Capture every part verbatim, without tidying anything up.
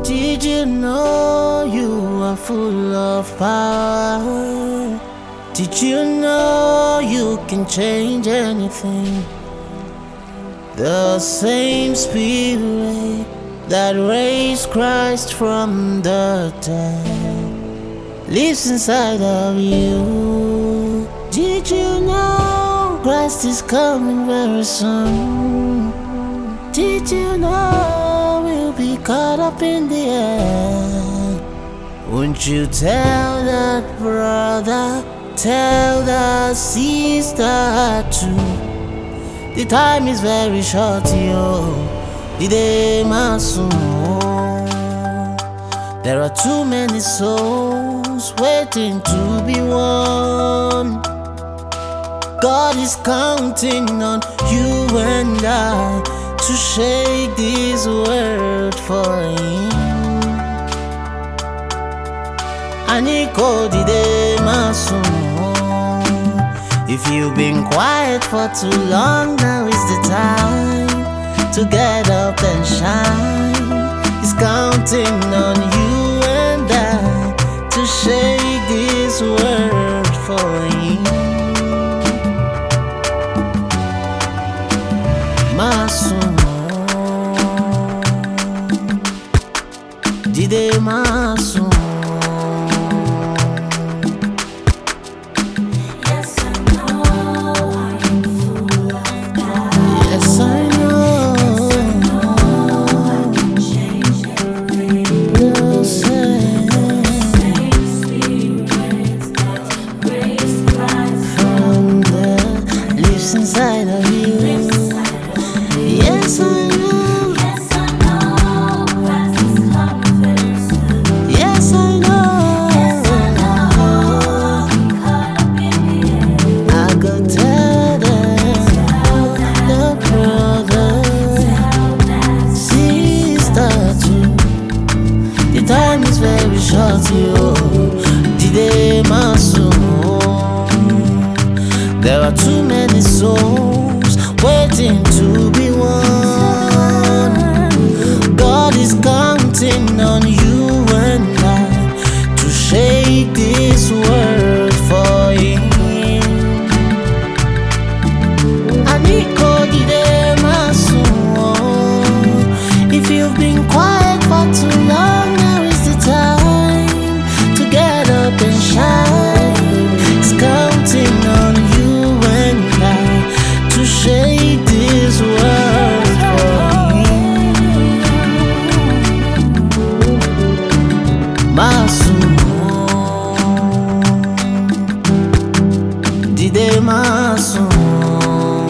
Did you know you are full of power? Did you know you can change anything? The same spirit that raised Christ from the dead lives inside of you. Did you know Christ is coming very soon? Did you know we'll be caught up in the air? Won't you tell that brother, tell that sister too? The time is very short, yo. The day must soon. There are too many souls waiting to be won. God is counting on you and I to shake this world for Him. Aniko the day must soon. If you've been quiet for too long, now is the time to get up and shine. He's counting on you and I to shake this world for Him. Masumo, Dide Masumo. Inside of you, yes I know, yes I know, Christ is coming very soon. Yes I know, yes I know, I'm caught up in the air. I go tell them, the brother, sister too. The time is very short, yo. The day must soon. There are too many souls waiting to be won. God is counting on you and I to shake this world for Him. Aniko dide maso. If you've been quiet for too long, now is the time to get up and shine. He's counting on you. Shake this world for Him. Masumo, Dide Masumo.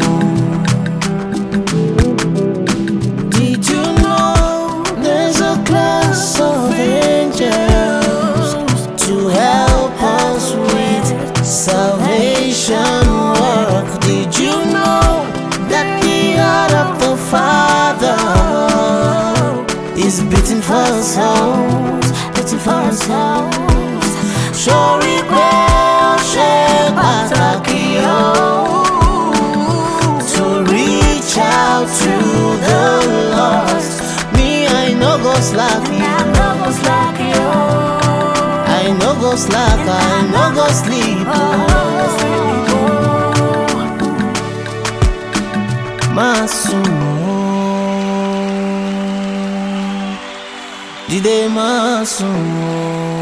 Did you know there's a class of angels to help us with salvation work? Did you know that the heart of the Father is beating for our souls, beating for our souls? Sure it will shake Patakio to reach out to the lost. Me, I know go slack you. I know go slack, I know go sleep. Masumo, Dide Masumo.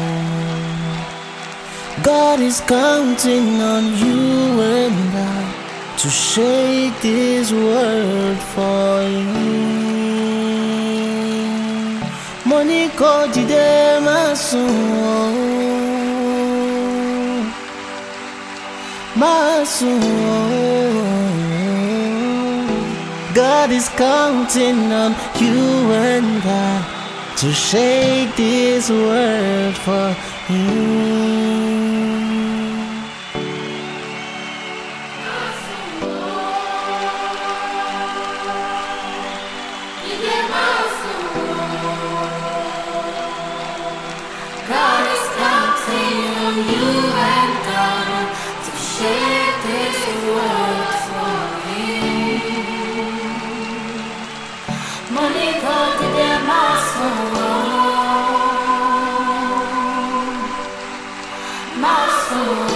God is counting on you and I to shake this world for Him. Moniko Dide Masumo, Masumo. God is counting on you and I to shake this world for Him. God is counting on you and I to shake this world for Him. Money called to them, my soul. soul.